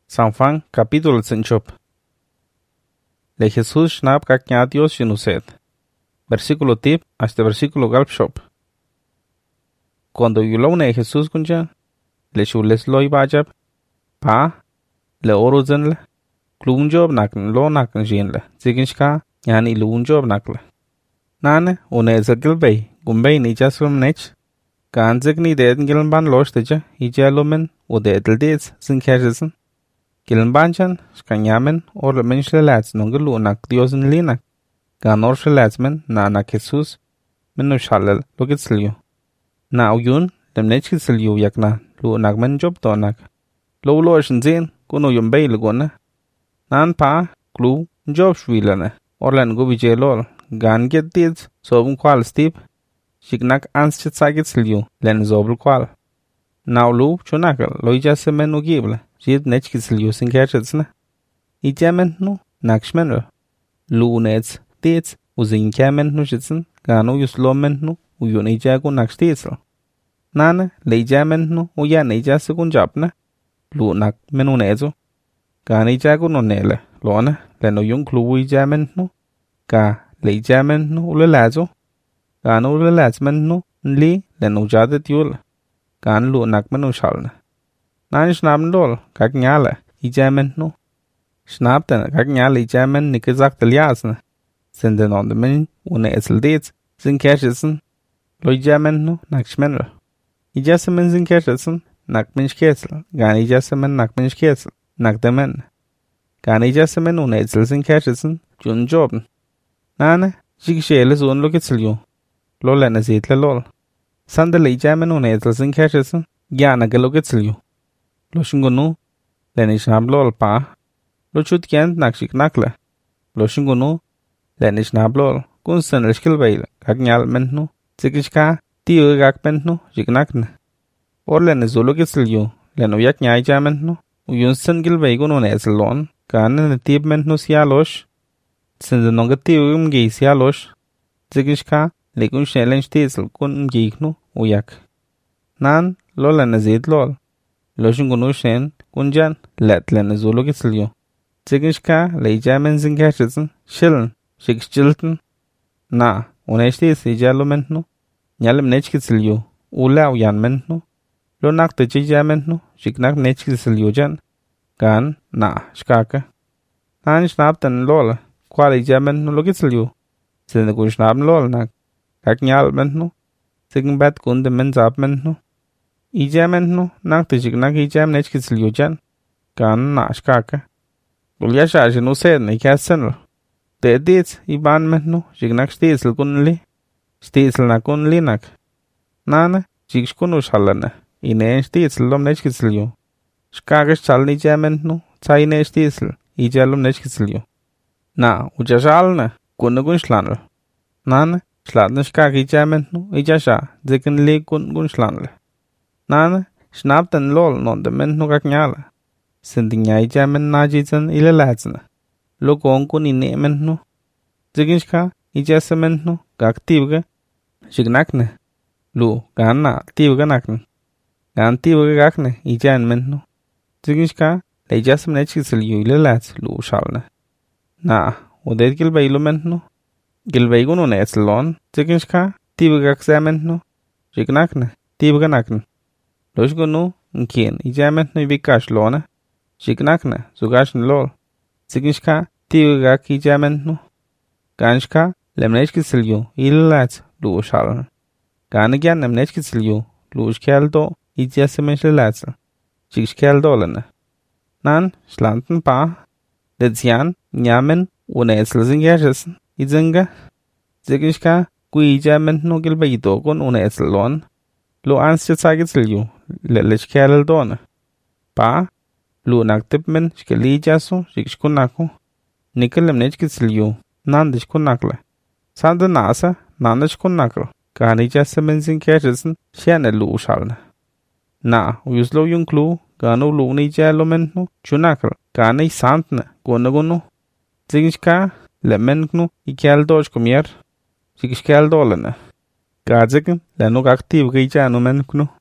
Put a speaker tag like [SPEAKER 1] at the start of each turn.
[SPEAKER 1] San Juan capítulo 5. Le Jesús schnap kak nya Dios yunuset. Versículo tip hasta versículo galpshop. Cuando yulone Jesús kunja, le shules loy bajab, pa, le oro zenle, klunjob nakn lo nakn jinle, ziginshka, yani lunjob nakle. Nane, une zagilbey, gumbey ni jaslum nech, kan zigni deden gilban losteja, ijalumen, o dedel deds, zinkajesen. Gilbanchan, skanyamen, or le menschle lats nongelu nak Diosen linak. Gan orsche latsmen, na nak Jesus, menu shalel, logitslio. Na uyun, dem nechkitslio yakna, lu nak men job donak. Lo loschen zin, kuno yumbay laguna. Nan pa, klu, job shwilane, orlan gubije lol, gan get dids, sobun kwal stip. Shignak anschit sagitslio, len zobel kwal. Na lu, chunakel, loijase men ugible. Jid nechkitslio sin kerchetsna. Ijamen nu, nakshmenro. Lu nets, tits, uzin kamen nu shitsen, gano yuslomen nu, uyun ijagu nakstitsl. Nane, leijamen nu, uyan ijasekun jabna. Lu nak menu nezu. Gan ijagu no nele, lone, leno yung klu ijamen nu. Ga, leijamen nu ulelazu. Gano ulelazmen nu, nli, leno jadet yul. Gan lu nak menu shalna. Nan schnabn lol, kak nyale, ijamen nu. Schnabten, kak nyale ijamen nikizak del jasne. Sinden on de min, une esel dets, sin kerchesen. Lo ijamen nu, nak schmenro. Ijasemen sin kerchesen, nak minch ketsel. Gan ijasemen nak minch ketsel, nak demen. Gan ijasemen une esel sin kerchesen, jun jobn. Nane, jikshele zon lo kitselju. Lo lene zitle lol. Sandele ijamen une esel sin kerchesen, gyana gelo kitselju. Lo shingunu, leni shnablo pa. Lo chut kent nakshik nakle. Lo shingunu, leni shnablo, kunsten elshkilbail, kak nyal mentnu, zikishka, tiyo gak mentnu, jiknakne. Or leni zulu kitsilju, leno yak nyayja mentnu, uyunsten gilbaigunu neslon, kane netib mentnu sialosh, sindenonga tiyo mgi sialosh, zikishka, likun shelen shtisl kun mgiknu, uyak. Nan, lo leni zid lol. Lo shingunu shen, kunjan, let lene zulu kitsilju. Zigishka, leijamen zinkashitsen, shillen, shikshilten. Na, uneshtis ijalo mentnu. Nyalem nechkitsilju, ula uyan mentnu. Lo nakte jija mentnu, shiknak nechkitsilju jan. Gan, na, shkaka. Nan shnabten lol, kwal ijamen nu lo kitsilju. Sinde kun shnabten lol nak. Kak nyal mentnu. Zigen bat kunde menzab mentnu. Ijamen nu, nakte shiknak ijam nechkitsilju jan. Gan, na, shkaka. Ulyashaje nu sen ikasenlo. De dits iban mentnu, shiknak shtisl kunli. Shtisl na kunli nak. Nane, shikshkunu shalane. Ine shtisl lom nechkitsilju. Shkagash chalni jamentnu, tsayne shtisl, ijalum nechkitsilju. Na, ujashalne, kunnagun shlanle. Nane, shlatne shkag ijamentnu, ijasha, zikinli kun shlanle. Nane, shnabten lol non de mentnu kak nyale. Sindinya ijamen najitsen ilelatsne. Lo gonkun ine mentnu. Ziginshka, ijase mentnu, kak tibge. Shignakne. Lu, ganna, tibge nakne. Gan tibge gakne, ijan mentnu. Ziginshka, le ijasem nechkitsilju ilelats, lu shalne. Na, udet gilbeilu mentnu. Gilbeigunu netslon, ziginshka, tibge gakse mentnu. Shignakne, tibge nakne. Loshgunu, nkien, ijan mentnu ibikash lone. Shignakne, zugashn lol. Ziginshka, tibge gak ijan mentnu. Ganshka, lem nechkitsilju ilelats, lu shalne. Ganegyan lem nechkitsilju, lu shkeldo, ijasem Shikshkeldo lene. Nan, shlanten pa. Ledzian, nyamen, unesel zingerjesen, izinga. Ziginshka, guijamen no gilbeidogon unesel lon. Lo anstjet sagitsilju, leleshkeldone. Pa, lu naktipmen, shkelijasu, shikshkunaku. Nikelem nechkitsilju, nandishkunakle. Sande nasa, nandishkunakle. Ganijasemen zingerjesen, shene lu shalne. Na, uyuslo yung klu, gano lu ni jalo mentnu, chunakal, gane santne, gunagunu. Zigishka, le menknu, ikeldosh kumier, zigishkeldolene. Gazikin, le nuk aktiv gijanu menknu.